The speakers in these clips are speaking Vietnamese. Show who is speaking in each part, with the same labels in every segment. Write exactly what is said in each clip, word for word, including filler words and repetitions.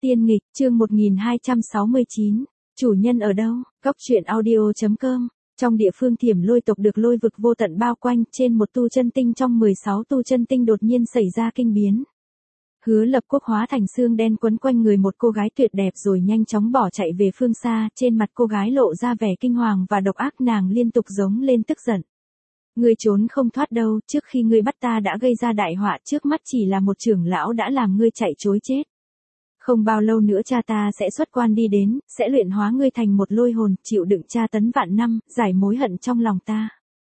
Speaker 1: Tiên nghịch, chương một nghìn hai trăm sáu mươi chín. Chủ nhân ở đâu? Góc truyện audio.com. Trong địa phương Thiểm Lôi tộc được lôi vực vô tận bao quanh, trên một tu chân tinh trong mười sáu tu chân tinh đột nhiên xảy ra kinh biến. Hứa Lập Quốc hóa thành xương đen quấn quanh người một cô gái tuyệt đẹp rồi nhanh chóng bỏ chạy về phương xa, trên mặt cô gái lộ ra vẻ kinh hoàng và độc ác, nàng liên tục giống lên tức giận. Ngươi trốn không thoát đâu, trước khi ngươi bắt ta đã gây ra đại họa, trước mắt chỉ là một trưởng lão đã làm ngươi chạy trối chết. Không bao lâu nữa cha ta sẽ xuất quan đi đến, sẽ luyện hóa ngươi thành một lôi hồn, chịu đựng tra tấn vạn năm, giải mối hận trong lòng ta.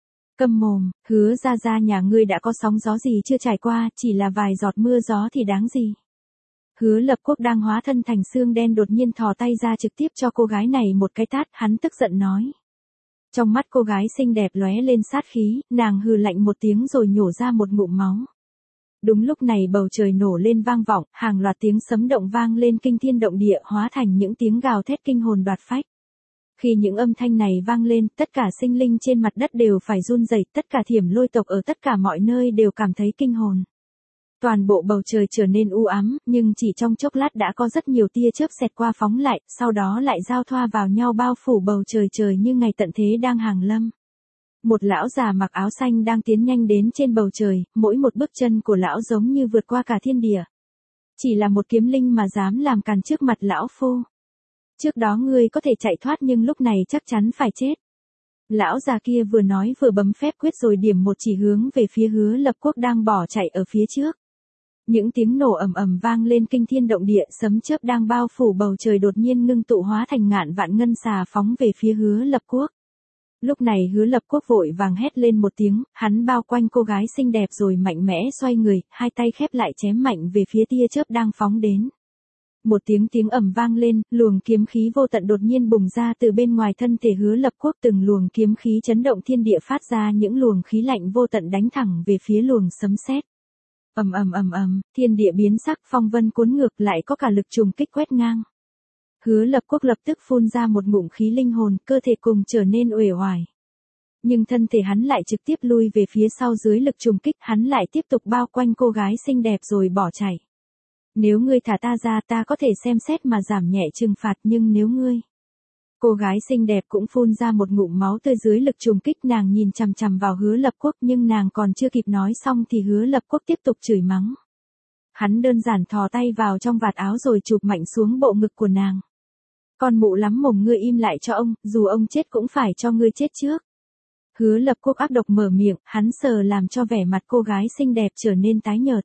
Speaker 1: Câm mồm, Hứa ra ra nhà ngươi đã có sóng gió gì chưa trải qua, chỉ là vài giọt mưa gió thì đáng gì. Hứa Lập Quốc đang hóa thân thành xương đen đột nhiên thò tay ra trực tiếp cho cô gái này một cái tát, hắn tức giận nói. Trong mắt cô gái xinh đẹp lóe lên sát khí, nàng hừ lạnh một tiếng rồi nhổ ra một ngụm máu. Đúng lúc này bầu trời nổ lên vang vọng, hàng loạt tiếng sấm động vang lên kinh thiên động địa, hóa thành những tiếng gào thét kinh hồn đoạt phách. Khi những âm thanh này vang lên, tất cả sinh linh trên mặt đất đều phải run rẩy, tất cả Thiểm Lôi tộc ở tất cả mọi nơi đều cảm thấy kinh hồn. Toàn bộ bầu trời trở nên u ám, nhưng chỉ trong chốc lát đã có rất nhiều tia chớp xẹt qua phóng lại, sau đó lại giao thoa vào nhau bao phủ bầu trời trời như ngày tận thế đang hàng lâm. Một lão già mặc áo xanh đang tiến nhanh đến trên bầu trời, mỗi một bước chân của lão giống như vượt qua cả thiên địa. Chỉ là một kiếm linh mà dám làm càn trước mặt lão phu. Trước đó ngươi có thể chạy thoát nhưng lúc này chắc chắn phải chết. Lão già kia vừa nói vừa bấm phép quyết rồi điểm một chỉ hướng về phía Hứa Lập Quốc đang bỏ chạy ở phía trước. Những tiếng nổ ầm ầm vang lên kinh thiên động địa, sấm chớp đang bao phủ bầu trời đột nhiên ngưng tụ hóa thành ngàn vạn ngân xà phóng về phía Hứa Lập Quốc. Lúc này Hứa Lập Quốc vội vàng hét lên một tiếng, hắn bao quanh cô gái xinh đẹp rồi mạnh mẽ xoay người, hai tay khép lại chém mạnh về phía tia chớp đang phóng đến. Một tiếng tiếng ầm vang lên, luồng kiếm khí vô tận đột nhiên bùng ra từ bên ngoài thân thể Hứa Lập Quốc, từng luồng kiếm khí chấn động thiên địa phát ra những luồng khí lạnh vô tận đánh thẳng về phía luồng sấm sét. Ầm ầm ầm ầm, thiên địa biến sắc, phong vân cuốn ngược, lại có cả lực trùng kích quét ngang. Hứa Lập Quốc lập tức phun ra một ngụm khí linh hồn, cơ thể cùng trở nên uể oải. Nhưng thân thể hắn lại trực tiếp lui về phía sau dưới lực trùng kích, hắn lại tiếp tục bao quanh cô gái xinh đẹp rồi bỏ chạy. Nếu ngươi thả ta ra ta có thể xem xét mà giảm nhẹ trừng phạt, nhưng nếu ngươi... Cô gái xinh đẹp cũng phun ra một ngụm máu tươi dưới lực trùng kích, nàng nhìn chằm chằm vào Hứa Lập Quốc nhưng nàng còn chưa kịp nói xong thì Hứa Lập Quốc tiếp tục chửi mắng. Hắn đơn giản thò tay vào trong vạt áo rồi chụp mạnh xuống bộ ngực của nàng. Con mụ lắm mồm, ngươi im lại cho ông, dù ông chết cũng phải cho ngươi chết trước. Hứa Lập Quốc ác độc mở miệng, hắn sờ làm cho vẻ mặt cô gái xinh đẹp trở nên tái nhợt.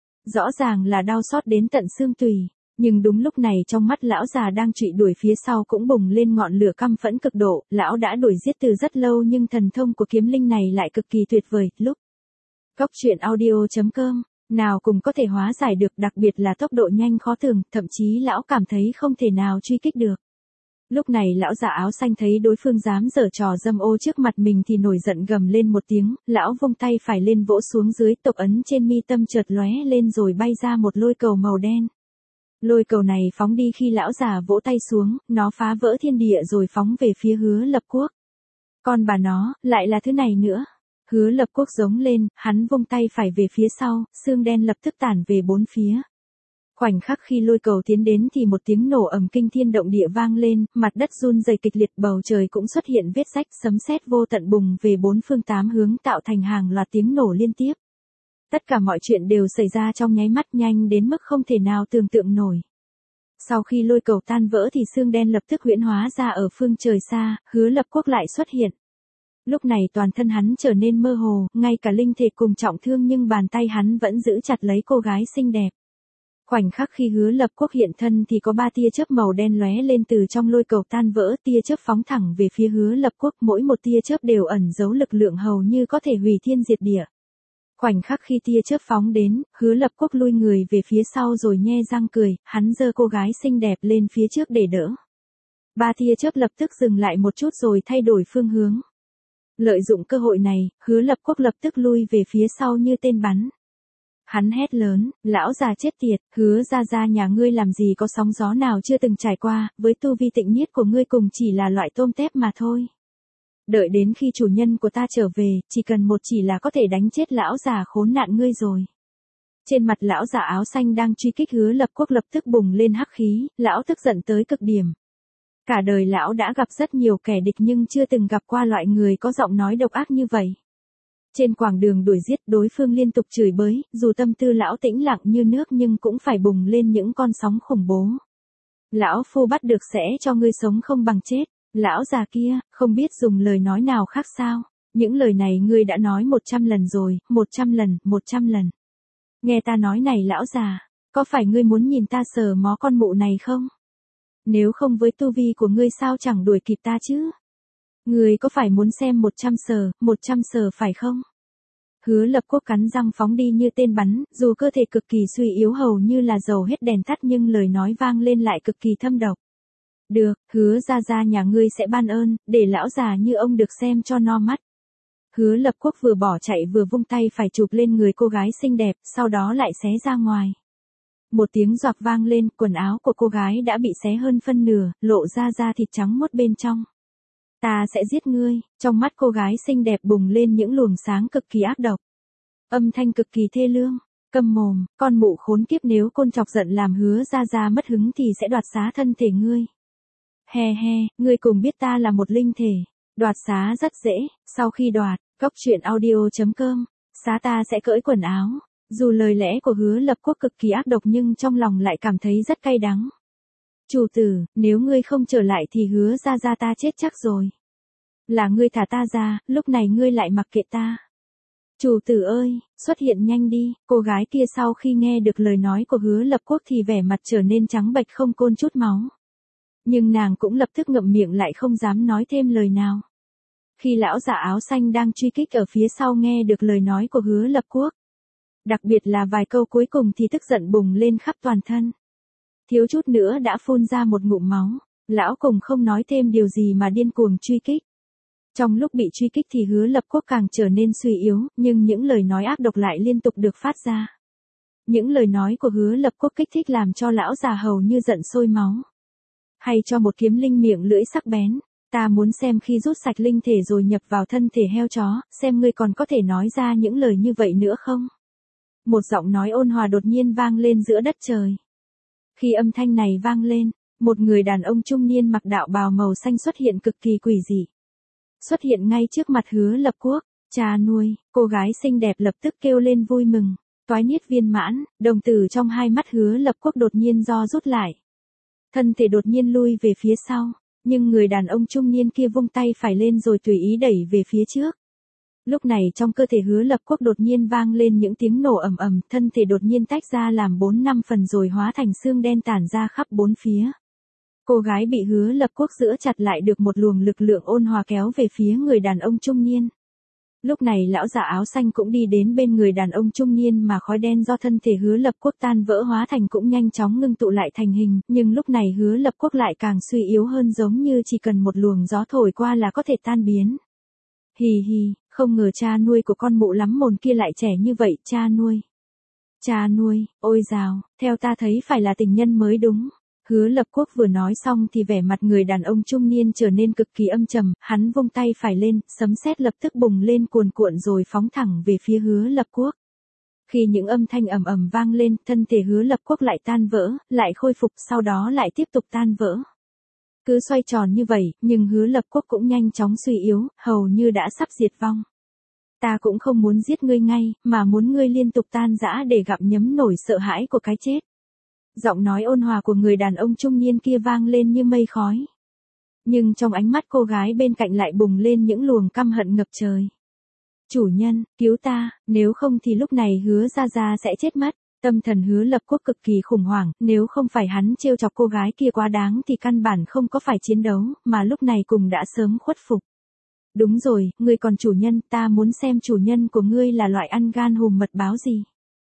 Speaker 1: Rõ ràng là đau xót đến tận xương tủy, nhưng đúng lúc này trong mắt lão già đang trụy đuổi phía sau cũng bùng lên ngọn lửa căm phẫn cực độ, lão đã đuổi giết từ rất lâu nhưng thần thông của kiếm linh này lại cực kỳ tuyệt vời, lúc. Góc truyện audio.com, nào cùng có thể hóa giải được, đặc biệt là tốc độ nhanh khó lường, thậm chí lão cảm thấy không thể nào truy kích được. Lúc này lão già áo xanh thấy đối phương dám giở trò dâm ô trước mặt mình thì nổi giận gầm lên một tiếng, lão vung tay phải lên vỗ xuống dưới, tộc ấn trên mi tâm chợt lóe lên rồi bay ra một lôi cầu màu đen. Lôi cầu này phóng đi khi lão già vỗ tay xuống, nó phá vỡ thiên địa rồi phóng về phía Hứa Lập Quốc. Con bà nó, lại là thứ này nữa. Hứa Lập Quốc giống lên, hắn vung tay phải về phía sau, xương đen lập tức tản về bốn phía. Khoảnh khắc khi lôi cầu tiến đến thì một tiếng nổ ầm kinh thiên động địa vang lên, mặt đất run rẩy kịch liệt, bầu trời cũng xuất hiện vết rách, sấm sét vô tận bùng về bốn phương tám hướng tạo thành hàng loạt tiếng nổ liên tiếp. Tất cả mọi chuyện đều xảy ra trong nháy mắt, nhanh đến mức không thể nào tưởng tượng nổi. Sau khi lôi cầu tan vỡ thì xương đen lập tức huyễn hóa ra ở phương trời xa, Hứa Lập Quốc lại xuất hiện. Lúc này toàn thân hắn trở nên mơ hồ, ngay cả linh thể cùng trọng thương nhưng bàn tay hắn vẫn giữ chặt lấy cô gái xinh đẹp. Khoảnh khắc khi Hứa Lập Quốc hiện thân thì có ba tia chớp màu đen lóe lên từ trong lôi cầu tan vỡ, tia chớp phóng thẳng về phía Hứa Lập Quốc, mỗi một tia chớp đều ẩn giấu lực lượng hầu như có thể hủy thiên diệt địa. Khoảnh khắc khi tia chớp phóng đến, Hứa Lập Quốc lui người về phía sau rồi nhe răng cười, hắn giơ cô gái xinh đẹp lên phía trước để đỡ. Ba tia chớp lập tức dừng lại một chút rồi thay đổi phương hướng. Lợi dụng cơ hội này, Hứa Lập Quốc lập tức lui về phía sau như tên bắn. Hắn hét lớn, lão già chết tiệt, Hứa ra ra nhà ngươi làm gì có sóng gió nào chưa từng trải qua, với tu vi tịnh nhiết của ngươi cùng chỉ là loại tôm tép mà thôi. Đợi đến khi chủ nhân của ta trở về, chỉ cần một chỉ là có thể đánh chết lão già khốn nạn ngươi rồi. Trên mặt lão già áo xanh đang truy kích Hứa Lập Quốc lập tức bùng lên hắc khí, lão tức giận tới cực điểm. Cả đời lão đã gặp rất nhiều kẻ địch nhưng chưa từng gặp qua loại người có giọng nói độc ác như vậy. Trên quãng đường đuổi giết đối phương liên tục chửi bới, dù tâm tư lão tĩnh lặng như nước nhưng cũng phải bùng lên những con sóng khủng bố. Lão phu bắt được sẽ cho ngươi sống không bằng chết. Lão già kia, không biết dùng lời nói nào khác sao. Những lời này ngươi đã nói một trăm lần rồi, một trăm lần, một trăm lần. Nghe ta nói này lão già, có phải ngươi muốn nhìn ta sờ mó con mụ này không? Nếu không với tu vi của ngươi sao chẳng đuổi kịp ta chứ? Ngươi có phải muốn xem một trăm sờ, một trăm sờ phải không? Hứa Lập Quốc cắn răng phóng đi như tên bắn, dù cơ thể cực kỳ suy yếu hầu như là dầu hết đèn tắt nhưng lời nói vang lên lại cực kỳ thâm độc. Được, hứa ra ra nhà ngươi sẽ ban ơn, để lão già như ông được xem cho no mắt. Hứa Lập Quốc vừa bỏ chạy vừa vung tay phải chụp lên người cô gái xinh đẹp, sau đó lại xé ra ngoài. Một tiếng giọt vang lên, quần áo của cô gái đã bị xé hơn phân nửa, lộ ra da thịt trắng muốt bên trong. Ta sẽ giết ngươi, trong mắt cô gái xinh đẹp bùng lên những luồng sáng cực kỳ ác độc. Âm thanh cực kỳ thê lương, câm mồm, con mụ khốn kiếp nếu côn chọc giận làm Hứa ra ra mất hứng thì sẽ đoạt xá thân thể ngươi. He he, ngươi cùng biết ta là một linh thể, đoạt xá rất dễ, sau khi đoạt, góc truyện audio chấm com, xá ta sẽ cởi quần áo. Dù lời lẽ của Hứa Lập Quốc cực kỳ ác độc nhưng trong lòng lại cảm thấy rất cay đắng. Chủ tử, nếu ngươi không trở lại thì Hứa ra ra ta chết chắc rồi. Là ngươi thả ta ra, lúc này ngươi lại mặc kệ ta. Chủ tử ơi, xuất hiện nhanh đi. Cô gái kia sau khi nghe được lời nói của Hứa Lập Quốc thì vẻ mặt trở nên trắng bệch không côn chút máu. Nhưng nàng cũng lập tức ngậm miệng lại không dám nói thêm lời nào. Khi lão già áo xanh đang truy kích ở phía sau nghe được lời nói của Hứa Lập Quốc, đặc biệt là vài câu cuối cùng thì tức giận bùng lên khắp toàn thân. Thiếu chút nữa đã phun ra một ngụm máu, lão cùng không nói thêm điều gì mà điên cuồng truy kích. Trong lúc bị truy kích thì Hứa Lập Quốc càng trở nên suy yếu, nhưng những lời nói ác độc lại liên tục được phát ra. Những lời nói của Hứa Lập Quốc kích thích làm cho lão già hầu như giận sôi máu. Hay cho một kiếm linh miệng lưỡi sắc bén, ta muốn xem khi rút sạch linh thể rồi nhập vào thân thể heo chó, xem ngươi còn có thể nói ra những lời như vậy nữa không? Một giọng nói ôn hòa đột nhiên vang lên giữa đất trời. Khi âm thanh này vang lên, một người đàn ông trung niên mặc đạo bào màu xanh xuất hiện cực kỳ quỷ dị. Xuất hiện ngay trước mặt Hứa Lập Quốc, cha nuôi, cô gái xinh đẹp lập tức kêu lên vui mừng, toái niết viên mãn, đồng tử trong hai mắt Hứa Lập Quốc đột nhiên do rút lại. Thân thể đột nhiên lui về phía sau, nhưng người đàn ông trung niên kia vung tay phải lên rồi tùy ý đẩy về phía trước. Lúc này trong cơ thể Hứa Lập Quốc đột nhiên vang lên những tiếng nổ ầm ầm, thân thể đột nhiên tách ra làm bốn năm phần rồi hóa thành xương đen tản ra khắp bốn phía. Cô gái bị Hứa Lập Quốc giữ chặt lại được một luồng lực lượng ôn hòa kéo về phía người đàn ông trung niên. Lúc này lão già áo xanh cũng đi đến bên người đàn ông trung niên mà khói đen do thân thể Hứa Lập Quốc tan vỡ hóa thành cũng nhanh chóng ngưng tụ lại thành hình, nhưng lúc này Hứa Lập Quốc lại càng suy yếu hơn giống như chỉ cần một luồng gió thổi qua là có thể tan biến. Hì hì, không ngờ cha nuôi của con mụ lắm mồn kia lại trẻ như vậy, cha nuôi. Cha nuôi, ôi dào, theo ta thấy phải là tình nhân mới đúng. Hứa Lập Quốc vừa nói xong thì vẻ mặt người đàn ông trung niên trở nên cực kỳ âm trầm, hắn vung tay phải lên, sấm sét lập tức bùng lên cuồn cuộn rồi phóng thẳng về phía Hứa Lập Quốc. Khi những âm thanh ầm ầm vang lên, thân thể Hứa Lập Quốc lại tan vỡ, lại khôi phục, sau đó lại tiếp tục tan vỡ. Cứ xoay tròn như vậy, nhưng Hứa Lập Quốc cũng nhanh chóng suy yếu, hầu như đã sắp diệt vong. Ta cũng không muốn giết ngươi ngay, mà muốn ngươi liên tục tan rã để gặp nhấm nổi sợ hãi của cái chết. Giọng nói ôn hòa của người đàn ông trung niên kia vang lên như mây khói. Nhưng trong ánh mắt cô gái bên cạnh lại bùng lên những luồng căm hận ngập trời. Chủ nhân, cứu ta, nếu không thì lúc này Hứa ra ra sẽ chết mất. Tâm thần Hứa Lập Quốc cực kỳ khủng hoảng, nếu không phải hắn trêu chọc cô gái kia quá đáng thì căn bản không có phải chiến đấu, mà lúc này cùng đã sớm khuất phục. Đúng rồi, ngươi còn chủ nhân, ta muốn xem chủ nhân của ngươi là loại ăn gan hùm mật báo gì.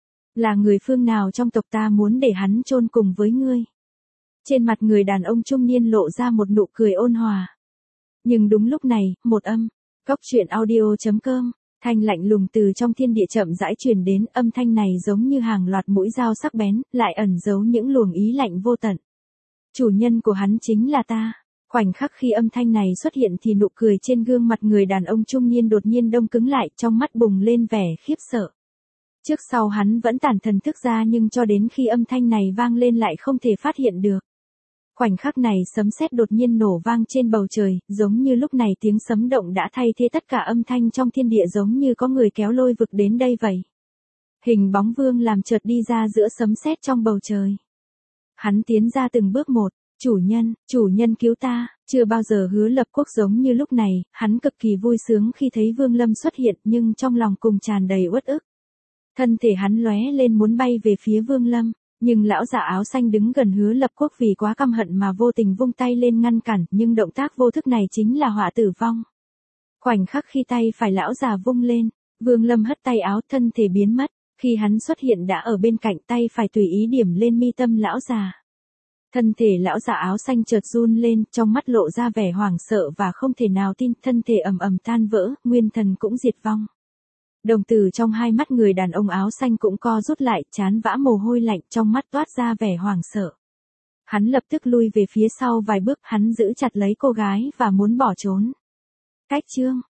Speaker 1: Là người phương nào trong tộc ta muốn để hắn chôn cùng với ngươi. Trên mặt người đàn ông trung niên lộ ra một nụ cười ôn hòa. Nhưng đúng lúc này, một âm, góc truyện audio chấm com, thanh lạnh lùng từ trong thiên địa chậm rãi truyền đến, âm thanh này giống như hàng loạt mũi dao sắc bén, lại ẩn giấu những luồng ý lạnh vô tận. Chủ nhân của hắn chính là ta. Khoảnh khắc khi âm thanh này xuất hiện thì nụ cười trên gương mặt người đàn ông trung niên đột nhiên đông cứng lại, trong mắt bùng lên vẻ khiếp sợ. Trước sau hắn vẫn tản thần thức ra nhưng cho đến khi âm thanh này vang lên lại không thể phát hiện được. Khoảnh khắc này sấm sét đột nhiên nổ vang trên bầu trời, giống như lúc này tiếng sấm động đã thay thế tất cả âm thanh trong thiên địa, giống như có người kéo lôi vực đến đây vậy. Hình bóng Vương làm chợt đi ra giữa sấm sét trong bầu trời. Hắn tiến ra từng bước một, chủ nhân, chủ nhân cứu ta, chưa bao giờ Hứa Lập Quốc giống như lúc này, hắn cực kỳ vui sướng khi thấy Vương Lâm xuất hiện nhưng trong lòng cùng tràn đầy uất ức. Thân thể hắn lóe lên muốn bay về phía Vương Lâm, nhưng lão già áo xanh đứng gần Hứa Lập Quốc vì quá căm hận mà vô tình vung tay lên ngăn cản, nhưng động tác vô thức này chính là họa tử vong. Khoảnh khắc khi tay phải lão già vung lên, Vương Lâm hất tay áo, thân thể biến mất, khi hắn xuất hiện đã ở bên cạnh, tay phải tùy ý điểm lên mi tâm lão già. Thân thể lão già áo xanh chợt run lên, trong mắt lộ ra vẻ hoảng sợ và không thể nào tin, thân thể ầm ầm tan vỡ, nguyên thần cũng diệt vong. Đồng tử trong hai mắt người đàn ông áo xanh cũng co rút lại, trán vã mồ hôi lạnh, trong mắt toát ra vẻ hoảng sợ. Hắn lập tức lui về phía sau vài bước, hắn giữ chặt lấy cô gái và muốn bỏ trốn. Cách chương